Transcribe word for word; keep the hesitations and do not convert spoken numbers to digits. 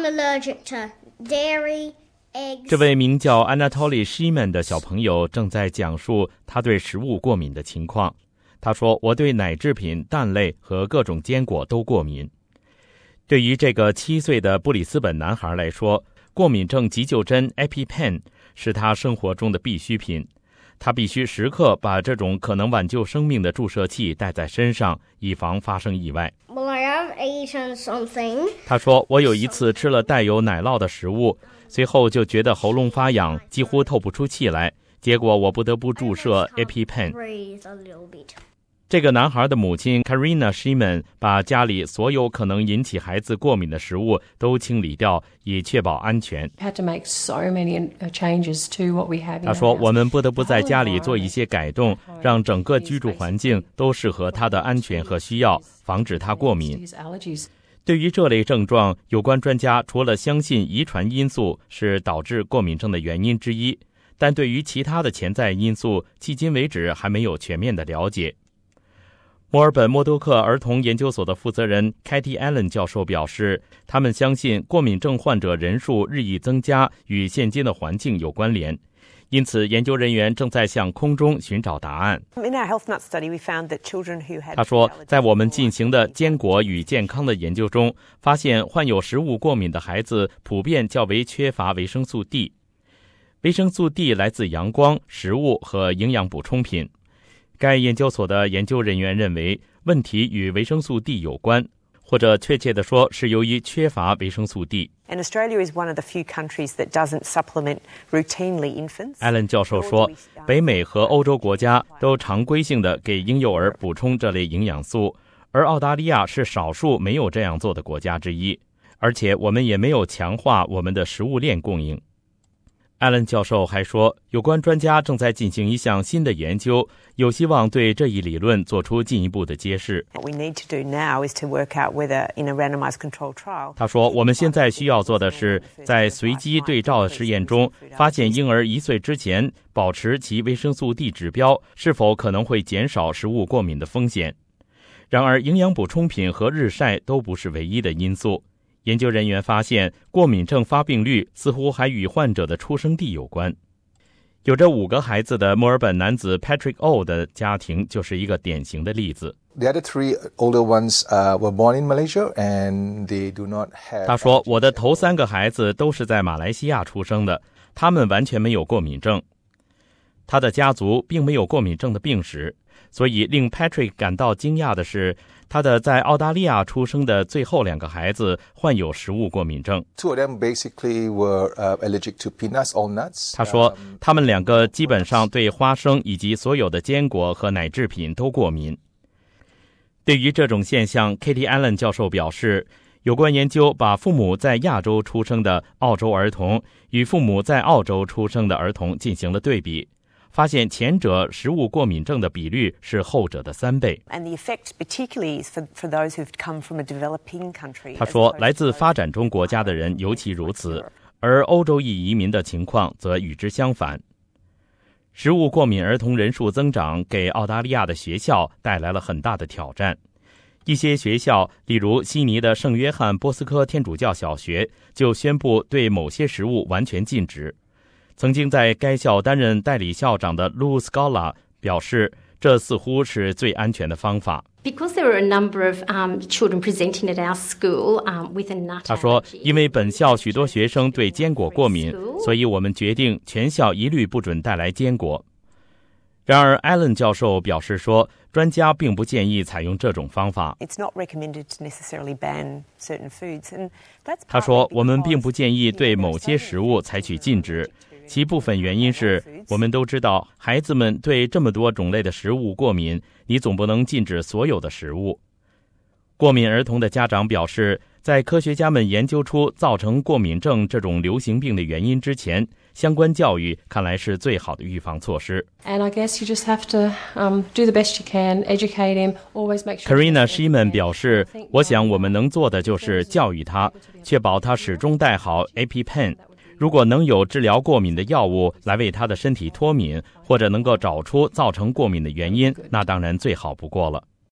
I'm allergic to dairy, eggs. 这位名叫 Anatoly Shiman 的小朋友正在讲述他对食物过敏的情况。他说，我对奶制品、蛋类和各种坚果都过敏。对于这个七岁的布里斯本男孩来说，过敏症急救针 EpiPen 是他生活中的必需品。他必须时刻把这种可能挽救生命的注射器带在身上，以防发生意外。 Well, I have eaten something. 他说，我有一次吃了带有奶酪的食物，随后就觉得喉咙发痒，几乎透不出气来，结果我不得不注射 EpiPen。 Breathe a little bit. 这个男孩的母亲 Karina Shiman 把家里所有可能引起孩子过敏的食物都清理掉，以确保安全。他说，我们不得不在家里做一些改动，让整个居住环境都适合他的安全和需要，防止他过敏。对于这类症状，有关专家除了相信遗传因素是导致过敏症的原因之一，但对于其他的潜在因素，迄今为止还没有全面的了解。墨尔本默多克儿童研究所的负责人 Katie Allen 教授表示，他们相信过敏症患者人数日益增加与现今的环境有关联，因此研究人员正在向空中寻找答案。他说，在我们进行的坚果与健康的研究中，发现患有食物过敏的孩子普遍较为缺乏维生素 D。 维生素 D 来自阳光、食物和营养补充品。该研究所的研究人员认为，问题与维生素 D 有关，或者确切地说，是由于缺乏维生素 D。 Allen 教授说，北美和欧洲国家都常规性地给婴幼儿补充这类营养素，而澳大利亚是少数没有这样做的国家之一，而且我们也没有强化我们的食物链供应。艾伦教授还说，有关专家正在进行一项新的研究，有希望对这一理论做出进一步的揭示。他说，我们现在需要做的是，在随机对照实验中，发现婴儿一岁之前保持其维生素 D 指标是否可能会减少食物过敏的风险。然而，营养补充品和日晒都不是唯一的因素。研究人员发现，过敏症发病率似乎还与患者的出生地有关。有着五个孩子的墨尔本男子 Patrick O 的家庭就是一个典型的例子。他说，我的头三个孩子都是在马来西亚出生的，他们完全没有过敏症。他的家族并没有过敏症的病史，所以令 Patrick 感到惊讶的是，他的在澳大利亚出生的最后两个孩子患有食物过敏症。他说，他们两个基本上对花生以及所有的坚果和奶制品都过敏。对于这种现象， Katie Allen 教授表示，有关研究把父母在亚洲出生的澳洲儿童与父母在澳洲出生的儿童进行了对比，发现前者食物过敏症的比率是后者的三倍。他说，来自发展中国家的人尤其如此，而欧洲裔移民的情况则与之相反。食物过敏儿童人数增长给澳大利亚的学校带来了很大的挑战。一些学校，例如悉尼的圣约翰波斯科天主教小学，就宣布对某些食物完全禁止。曾经在该校担任代理校长的 Lou Scala 表示，这似乎是最安全的方法。他说，因为本校许多学生对坚果过敏，所以我们决定全校一律不准带来坚果。然而，艾伦教授表示说，专家并不建议采用这种方法。他说，我们并不建议对某些食物采取禁止，其部分原因是我们都知道孩子们对这么多种类的食物过敏，你总不能禁止所有的食物。过敏儿童的家长表示，在科学家们研究出造成过敏症这种流行病的原因之前，相关教育看来是最好的预防措施。Karina Shiman 表示，我想我们能做的就是教育他，确保他始终带好 EpiPen。如果能有治疗过敏的药物来为他的身体脱敏，或者能够找出造成过敏的原因，那当然最好不过了。